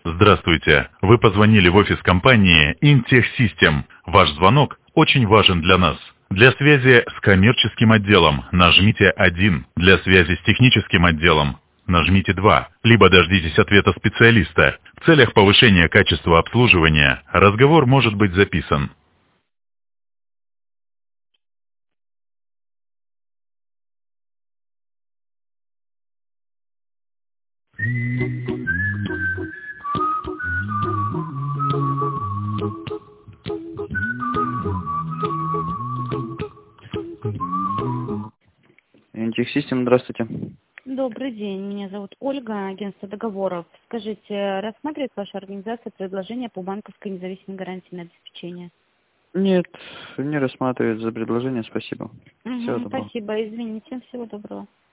Здравствуйте. Вы позвонили в офис компании Intech System. Ваш звонок очень важен для нас. Для связи с коммерческим отделом нажмите 1. Для связи с техническим отделом нажмите 2. Либо дождитесь ответа специалиста. В целях повышения качества обслуживания разговор может быть записан. Intech System, здравствуйте. Добрый день, меня зовут Ольга, агентство договоров. Скажите, рассматривает ваша организация предложение по банковской независимой гарантии на обеспечение? Нет, не рассматривает за предложение, спасибо. Всего доброго. Спасибо, извините, всего доброго.